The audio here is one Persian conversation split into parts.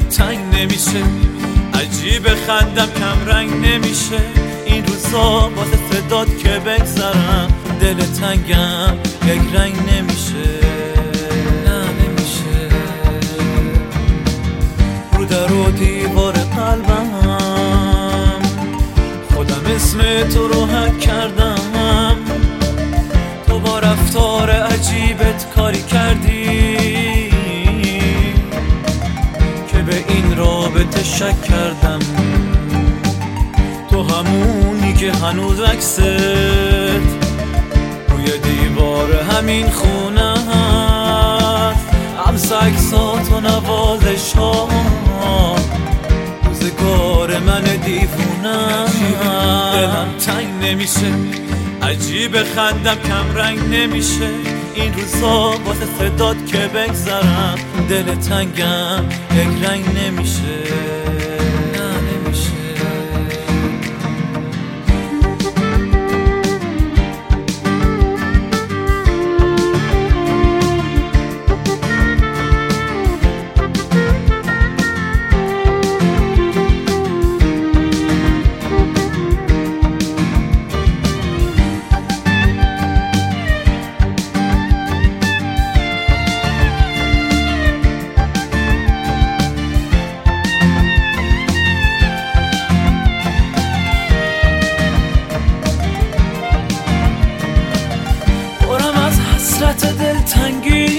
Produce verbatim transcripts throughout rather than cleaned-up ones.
تنگ نمیشه، عجیب خندم کم رنگ نمیشه. این روزا واسه صدات که بگذرم دل تنگم یک رنگ نمیشه، نه نمیشه. رو در و دیوار قلبم خودم اسم تو رو حک کردم، تو با رفتار عجیبت کاری کردی که به این رابطه شک کردم. تو همونی که هنوز عکست روی دیوار همین خونه هست، عکس عکسات و نوازش ها روزگار من دیوونه. دلم تنگ نمیشه، عجیب خندم کم رنگ نمیشه. این روزا واسه صدات که بگذرم دل تنگم یک رنگ نمیشه، نه نمیشه. دلتنگی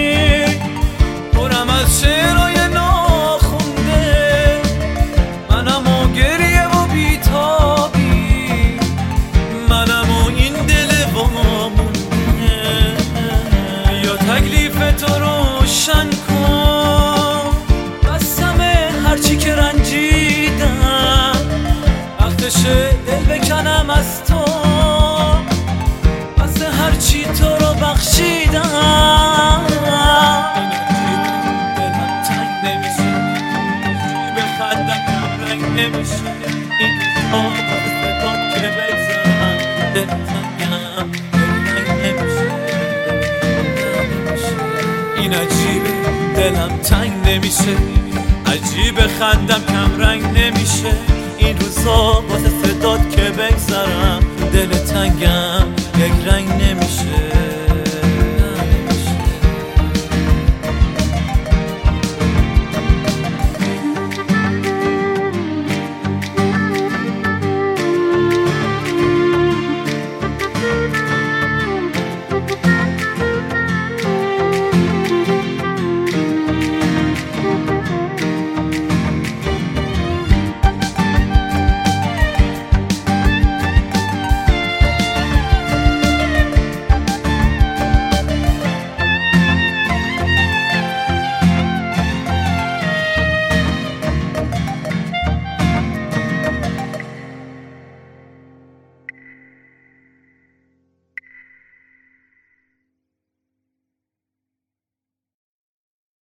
پرم از شعرهای ناخونده، منم و گریه و بیتابی، منم و این دل وامونده. یا تکلیف تو روشن کن، بستم هرچی که رنجیدم، وقتشه دل بکنم از تو، بس هرچی تو رو بخشیدم. دلم تنگ نمیشه، به خندم کم رنگ نمیشه. این آب صدات که بگذرم دل تنگم رنگ نمیشه، این عجیبه. دلم تنگ نمیشه، عجیب خندم کم رنگ نمیشه.